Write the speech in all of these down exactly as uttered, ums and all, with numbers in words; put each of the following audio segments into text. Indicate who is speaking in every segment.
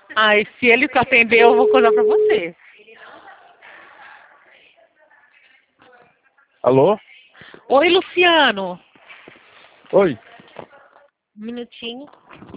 Speaker 1: Ai, se ele te atender, eu vou contar pra você.
Speaker 2: Alô?
Speaker 1: Oi, Luciano.
Speaker 2: Oi.
Speaker 1: Um minutinho.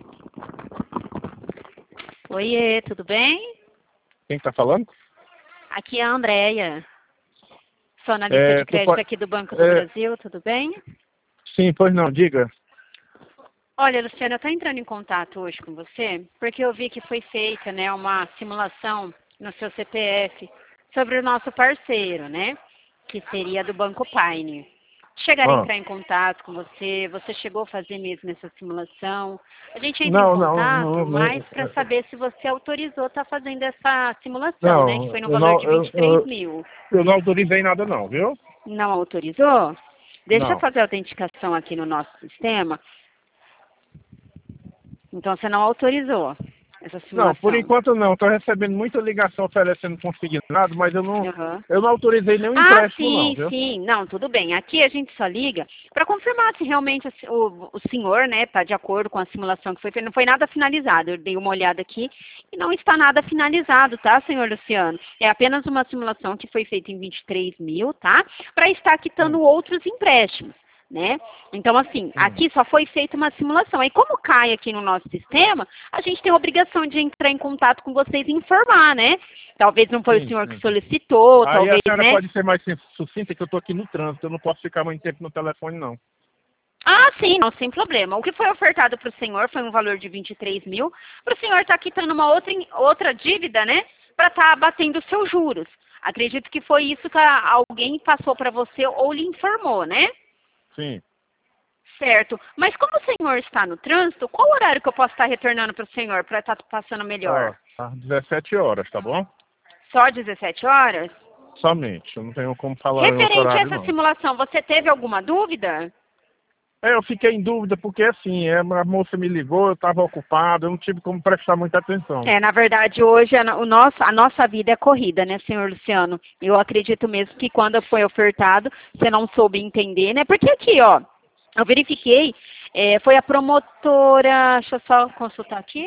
Speaker 1: Oiê, tudo bem?
Speaker 2: Quem tá falando?
Speaker 1: Aqui é a Andréia. Sou analista
Speaker 2: É,
Speaker 1: de
Speaker 2: tu
Speaker 1: crédito
Speaker 2: pode...
Speaker 1: aqui do Banco do
Speaker 2: é,
Speaker 1: Brasil, tudo bem?
Speaker 2: sim, pois não, diga.
Speaker 1: Olha, Luciana, eu estou entrando em contato hoje com você porque eu vi que foi feita, né, uma simulação no seu C P F sobre o nosso parceiro, né, que seria do Banco Pine. Chegaram a
Speaker 2: Ah.
Speaker 1: entrar em contato com você, você chegou a fazer mesmo essa simulação. A gente entra em
Speaker 2: Não, não,
Speaker 1: contato
Speaker 2: não,
Speaker 1: mais
Speaker 2: não,
Speaker 1: para saber se você autorizou estar fazendo essa simulação, né, que
Speaker 2: não,
Speaker 1: foi no
Speaker 2: eu
Speaker 1: valor
Speaker 2: não,
Speaker 1: de vinte
Speaker 2: eu,
Speaker 1: e três
Speaker 2: eu,
Speaker 1: mil.
Speaker 2: eu não autorizei nada não, viu?
Speaker 1: Não autorizou? Deixa eu
Speaker 2: Não.
Speaker 1: fazer a autenticação aqui no nosso sistema. Então você não autorizou essa
Speaker 2: Não, por
Speaker 1: simulação.
Speaker 2: enquanto não. Estou recebendo muita ligação oferecendo consignado, mas eu não,
Speaker 1: Uhum.
Speaker 2: eu não autorizei nenhum
Speaker 1: Ah,
Speaker 2: empréstimo não,
Speaker 1: sim,
Speaker 2: viu?
Speaker 1: sim. Não, tudo bem. Aqui a gente só liga para confirmar se realmente o, o senhor, né, está de acordo com a simulação que foi feita. Não foi nada finalizado. Eu dei uma olhada aqui e não está nada finalizado, tá, senhor Luciano? É apenas uma simulação que foi feita em vinte e três mil, tá? Para estar quitando
Speaker 2: Hum,
Speaker 1: outros empréstimos. Né? Então, assim,
Speaker 2: hum,
Speaker 1: aqui só foi feita uma simulação. Aí, como cai aqui no nosso sistema, a gente tem a obrigação de entrar em contato com vocês e informar, né? Talvez não foi o
Speaker 2: sim,
Speaker 1: senhor que
Speaker 2: sim.
Speaker 1: solicitou,
Speaker 2: Aí a
Speaker 1: talvez,
Speaker 2: senhora
Speaker 1: né?
Speaker 2: pode ser mais sim- sucinta que eu estou aqui no trânsito, eu não posso ficar muito tempo no telefone não.
Speaker 1: Ah, sim, não, sem problema. O que foi ofertado para o senhor foi um valor de vinte e três mil, para o senhor estar quitando uma outra, outra dívida, né? Para estar abatendo os seus juros. Acredito que foi isso que a- alguém passou para você ou lhe informou, né?
Speaker 2: Sim.
Speaker 1: Certo. Mas como o senhor está no trânsito, qual horário que eu posso estar retornando para o senhor para estar passando melhor?
Speaker 2: Ó, às dezessete horas, tá bom?
Speaker 1: Só dezessete horas?
Speaker 2: Somente. Eu não tenho como falar em outro
Speaker 1: Referente a
Speaker 2: horário
Speaker 1: essa
Speaker 2: não.
Speaker 1: simulação, você teve alguma dúvida?
Speaker 2: É, eu fiquei em dúvida porque assim, é, a moça me ligou, eu estava ocupado, eu não tive como prestar muita atenção.
Speaker 1: É, na verdade, hoje a, no- o nosso, a nossa vida é corrida, né, senhor Luciano? Eu acredito mesmo que quando foi ofertado, você não soube entender, né? Porque aqui, ó, eu verifiquei, é, foi a promotora, deixa eu só consultar aqui.